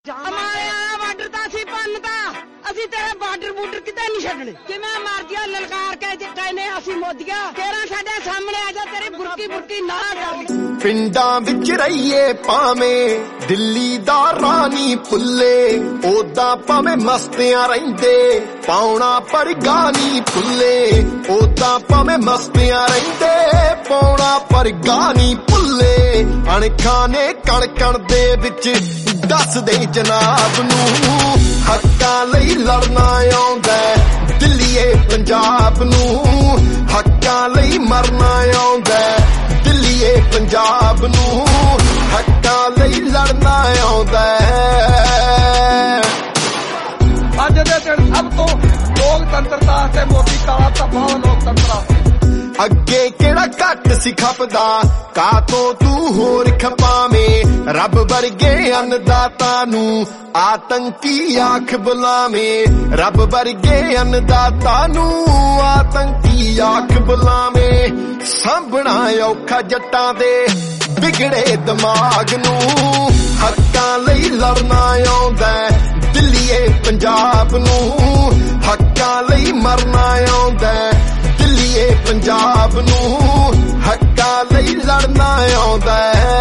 Border ਤਾਂ ਅਸੀਂ ਭੰਨਤਾ, ਅਸੀਂ ਤੇਰੇ ਬਾਰਡਰ ਬੂਡਰ ਕਿਤੇ ਨਹੀਂ ਛੱਡਣੇ। ਜਿਵੇਂ ਮਰਜ਼ੀ ਲਲਕਾਰ ਕੇ ਕਹਿੰਦੇ ਅਸੀਂ ਮੋਦੀਆ ਤੇਰਾ ਸਾਡੇ ਸਾਹਮਣੇ ਆ ਜਾ, ਤੇਰੀ ਬੁਰਕੀ ਬੁਰਕੀ ਨਾ ਜਾਵੇ। ਪਿੰਡਾਂ ਵਿੱਚ ਰਹੀਏ ਭਾਵੇਂ ਦਿੱਲੀ ਦਾ ਰਾਣੀ ਭੁੱਲੇ, ਉਦਾਂ ਭਾਵੇਂ ਮਸਤਿਆਂ ਰਹਿੰਦੇ ਪਾਉਣਾ ਪਰ ਗਾਨੀ ਭੁੱਲੇ, ਉਦਾਂ ਭਾਵੇਂ ਮਸਤਿਆਂ ਰਹਿੰਦੇ ਪਾਉਣਾ ਪਰ ਗਾਨੀ ਭੁੱਲੇ। ਅਣਖਾਂ ਨੇ ਕਣ ਕਣ ਦੇ ਵਿੱਚ ਦੱਸਦੇ ਜਨਾਬ ਨੂੰ, ਹੱਕਾਂ ਲਈ ਲੜਨਾ ਆਉਂਦਾ ਦਿੱਲੀਏ ਪੰਜਾਬ ਨੂੰ, ਹੱਕਾਂ ਲਈ ਮਰਨਾ ਆਉਂਦਾ ਦਿੱਲੀਏ ਪੰਜਾਬ ਨੂੰ, ਹੱਕਾਂ ਲਈ ਲੜਨਾ ਆਉਂਦਾ। ਅੱਜ ਦੇ ਦਿਨ ਸਭ ਤੋਂ ਲੋਕਤੰਤਰਤਾ ਤੇ ਮੋਦੀ ਕਾਲਾ ਧੱਬਾ ਲੋਕਤੰਤਰ। ਅੱਗੇ ਕਿਹੜਾ ਘੱਟ ਸੀ ਖਪਦਾ, ਕਾਤੋਂ ਤੂੰ ਹੋਰ ਖਪਾਵੇਂ, ਰੱਬ ਵਰਗੇ ਅੰਨਦਾਤਾ ਨੂੰ ਆਤੰਕੀ ਆਖ ਬੁਲਾਵੇਂ, ਰੱਬ ਵਰਗੇ ਅੰਨਦਾਤਾ ਨੂੰ ਆਤੰਕੀ ਆਖ ਬੁਲਾਵੇਂ। ਸਾਂਭਣਾ ਔਖਾ ਜੱਟਾਂ ਦੇ ਵਿਗੜੇ ਦਿਮਾਗ ਨੂੰ, ਹੱਕਾਂ ਲਈ ਲੜਨਾ ਆਉਂਦਾ ਦਿੱਲੀਏ ਪੰਜਾਬ ਨੂੰ, ਹੱਕਾਂ ਲਈ ਮਰਨਾ ਆਉਂਦਾ ਦਿੱਲੀਏ ਪੰਜਾਬ ਨੂੰ, ਹੱਕਾਂ ਲਈ ਲੜਨਾ ਆਉਂਦਾ।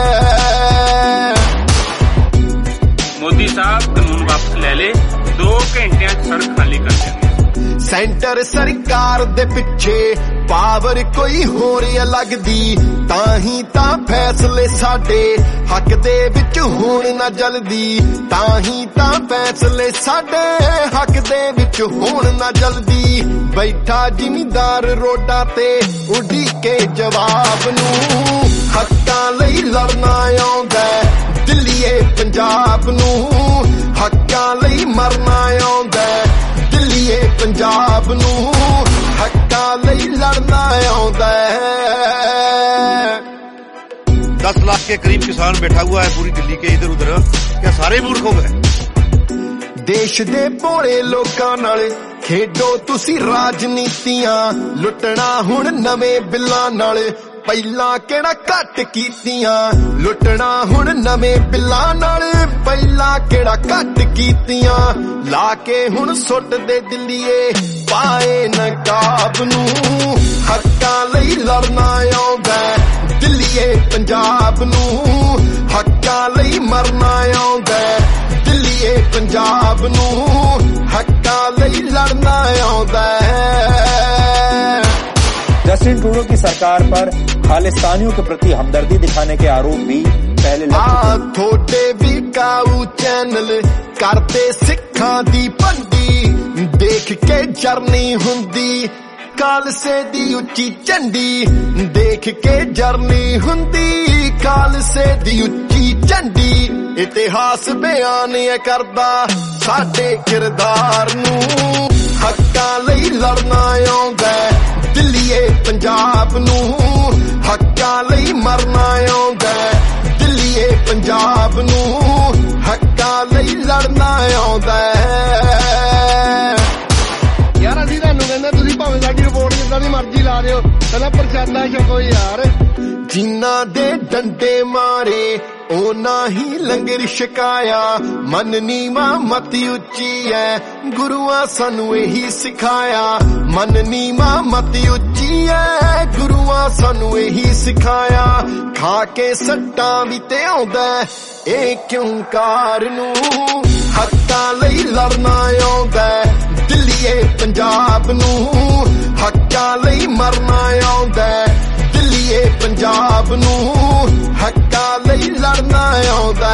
ਮੋਦੀ ਸਾਹਿਬ ਕਾਨੂੰਨ ਵਾਪਸ ਲੈ ਲੇ, 2 ਘੰਟਿਆਂ 'ਚ ਸੜਕ ਖਾਲੀ ਕਰ ਦਿਆਂਗੇ। ਸੈਂਟਰ ਸਰਕਾਰ ਦੇ ਪਿੱਛੇ ਪਾਵਰ ਕੋਈ ਹੋਰ ਲੱਗਦੀ, ਤਾਂ ਹੀ ਤਾਂ ਫੈਸਲੇ ਸਾਡੇ ਹੱਕ ਦੇ ਵਿੱਚ ਹੋਣ ਨਾ ਜਲਦੀ, ਤਾਂ ਹੀ ਤਾਂ ਫੈਸਲੇ ਸਾਡੇ ਹੱਕ ਦੇ ਵਿੱਚ ਹੋਣ ਨਾ ਜਲਦੀ। ਬੈਠਾ ਜ਼ਿਮੀਂਦਾਰ ਰੋਡਾਂ ਤੇ ਉਡੀਕੇ ਜਵਾਬ ਨੂੰ, ਹੱਕਾਂ ਲਈ ਲੜਨਾ ਆਉਂਦਾ ਦਿੱਲੀਏ ਪੰਜਾਬ ਨੂੰ, ਹੱਕਾਂ ਲਈ ਮਰਨਾ ਆਉਂਦਾ ਦਿੱਲੀਏ ਪੰਜਾਬ ਨੂੰ, ਹੱਕਾਂ ਲਈ ਲੜਨਾ ਆਉਂਦਾ। 10 लाख के करीब किसान बैठा हुआ है पूरी दिल्ली के इधर उधर, क्या सारे मूर्ख हो गए? ਦੇਸ਼ ਦੇ ਭੋਲੇ ਲੋਕਾਂ ਨਾਲ ਖੇਡੋ ਤੁਸੀਂ ਰਾਜਨੀਤੀਆਂ, ਲੁੱਟਣਾ ਹੁਣ ਨਵੇਂ ਬਿੱਲਾਂ ਨਾਲ ਪਹਿਲਾਂ ਕਿਹੜਾ ਘੱਟ ਕੀਤੀਆਂ, ਲੁੱਟਣਾ ਹੁਣ ਨਵੇਂ ਬਿੱਲਾਂ ਨਾਲ ਪਹਿਲਾਂ ਕਿਹੜਾ ਘੱਟ ਕੀਤੀਆਂ। ਲਾ ਕੇ ਹੁਣ ਸੁੱਟ ਦੇ ਦਿੱਲੀਏ ਪਾਏ ਨਕਾਬ ਨੂੰ, ਹੱਕਾਂ ਲਈ ਲੜਨਾ ਆਉਂਦਾ ਦਿੱਲੀਏ ਪੰਜਾਬ ਨੂੰ, ਹੱਕਾਂ ਲਈ ਮਰਨਾ ਆਉਂਦਾ ਦਿੱਲੀਏ ਪੰਜਾਬ ਨੂੰ, ਹੱਕਾਂ ਲਈ ਲੜਨਾ ਆਉਂਦਾ। जस्टिन ट्रूडो की सरकार पर खालिस्तानियों के प्रति हमदर्दी दिखाने के आरोप भी पहले लग चुके हैं। थोड़े भी काऊ चैनल करते सिखां दी पंडी, देख के जरनी हुंदी खालसे दी उच्ची झंडी, देख के जरनी हुंदी खालसे दी उच्ची झंडी। इतिहास बयान करदा साडे किरदार नूं, हक्कां लई लड़ना आउंदा ਦਿੱਲੀਏ ਪੰਜਾਬ ਨੂੰ, ਹੱਕਾਂ ਲਈ ਮਰਨਾ ਆਉਂਦਾ ਦਿੱਲੀਏ ਪੰਜਾਬ ਨੂੰ, ਹੱਕਾਂ ਲਈ ਲੜਨਾ ਆਉਂਦਾ। ਯਾਰ ਅਸੀਂ ਤੁਹਾਨੂੰ ਕਹਿੰਦੇ ਤੁਸੀਂ ਭਾਵੇਂ ਸਾਡੀ ਰਿਪੋਰਟ ਜਿੱਦਾਂ ਦੀ ਮਰਜ਼ੀ ਲਾ ਦਿਓ, ਪਹਿਲਾਂ ਪ੍ਰਸ਼ਾਦਾ ਛਕੋ ਯਾਰ। ਜਿਨ੍ਹਾਂ ਦੇ ਡੰਡੇ ਮਾਰੇ ਉਹਨਾਂ ਹੀ ਲੰਗਰ ਛਕਾਇਆ, ਮਨ ਨੀਵਾਂ ਮਤੀ ਉੱਚੀ ਐ ਗੁਰੂਆਂ ਸਾਨੂੰ ਇਹੀ ਸਿਖਾਇਆ, ਮਨ ਨੀਵਾਂ ਮਤੀ ਉੱਚੀ ਐ ਗੁਰੂਆਂ ਸਾਨੂੰ ਇਹੀ ਸਿਖਾਇਆ। ਖਾ ਕੇ ਸੱਟਾਂ ਵੀ ਤੇ ਆਉਂਦਾ ਇਹ ਕਿਉਂ ਕਾਰ ਨੂੰ, ਹੱਕਾਂ ਲਈ ਲੜਨਾ ਆਉਂਦਾ ਦਿੱਲੀਏ ਪੰਜਾਬ ਨੂੰ, ਹੱਕਾਂ ਲਈ ਮਰਨਾ ਆਉਂਦਾ ਦਿੱਲੀਏ ਪੰਜਾਬ ਨੂੰ, ਹੱਕਾਂ ਲਈ ਲੜਨਾ ਆਉਂਦਾ।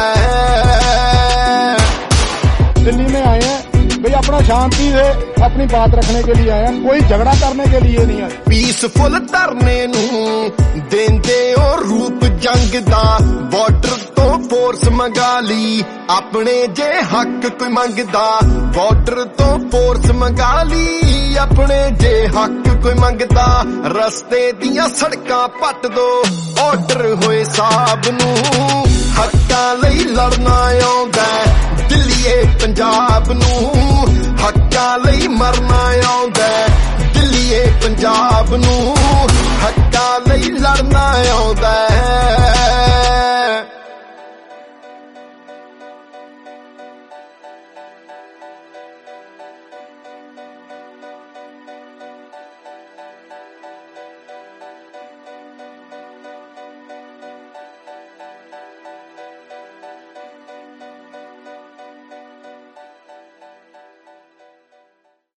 दिल्ली में आए हैं भाई अपना शांति से अपनी बात रखने के लिए आए हैं, कोई झगड़ा करने के लिए नहीं आए। ਪੀਸਫੁਲ ਧਰਨੇ ਨੂੰ ਦੇਂਦੇ ਉਹ ਰੂਪ ਜੰਗ ਦਾ, ਬਾਰਡਰ ਤੋਂ ਫੋਰਸ ਮੰਗਾ ਲਈ ਆਪਣੇ ਜੇ ਹੱਕ ਕੋਈ ਮੰਗਦਾ, ਬਾਰਡਰ ਤੋਂ ਫੋਰਸ ਮੰਗਾ ਲਈ ਆਪਣੇ ਜੇ ਹੱਕ ਕੋਈ ਮੰਗਦਾ। ਰਸਤੇ ਦੀਆਂ ਸੜਕਾਂ ਪੱਟ ਦੋ ਆਰਡਰ ਹੋਏ ਸਾਹਿਬ ਨੂੰ, ਹੱਕਾਂ ਲਈ ਲੜਨਾ ਆਉਂਦਾ ਦਿੱਲੀਏ ਪੰਜਾਬ ਨੂੰ, ਹੱਕਾਂ ਲਈ ਮਰਨਾ ਆਉਂਦਾ ਦਿੱਲੀਏ ਪੰਜਾਬ ਨੂੰ, ਹੱਕਾਂ ਲਈ ਲੜਨਾ ਆਉਂਦਾ।